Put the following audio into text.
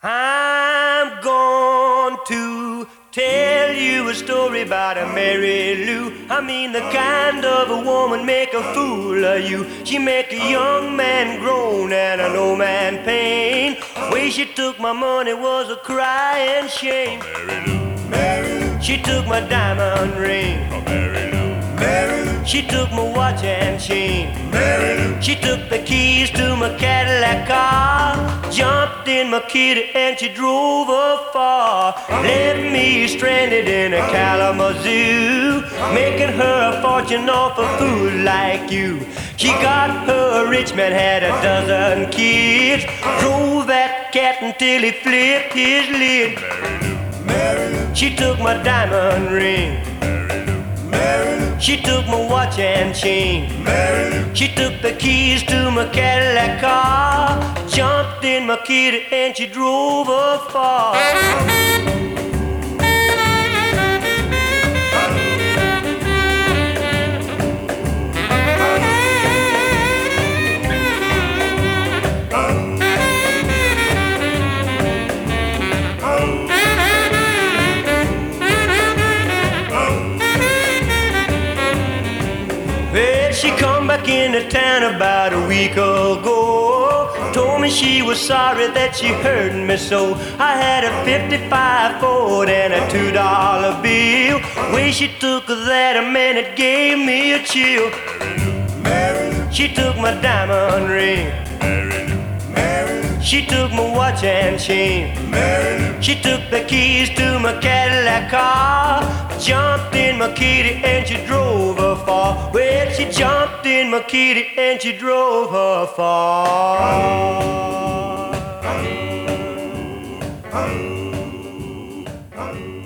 I'm going to tell you a story about a Mary Lou. I mean the kind of a woman make a fool of you. She make a young man groan and an old man pain. Way she took my money was a crying shame. Mary Lou, Mary Lou. She took my diamond ring. Mary Lou, Mary Lou. She took my watch and chain. Mary Lou. She took the keys to my Cadillac car, jumped in my kitty and she drove her far. Left me stranded in a Kalamazoo, making her a fortune off a fool like you. She got her a rich man, had a dozen kids, drove that cat until he flipped his lid. Mary Lou, Mary Lou. She took my diamond ring. Mary Lou, Mary Lou. She took my watch and chain. Mary Lou. She took the keys to my Cadillac car, jumped in my kitty and she drove her far. Well, she come back into town about a week ago. Told me she was sorry that she hurt me so. I had a 55 Ford and a $2 bill. Way she took that, a man, it gave me a chill. Mary Lou, She took my diamond ring. Mary Lou, Mary Lou. She took my watch and chain. Mary Lou. She took the keys to my Cadillac car, jumped in my kitty and she drove her far. Well, she jumped in my kitty and she drove her far.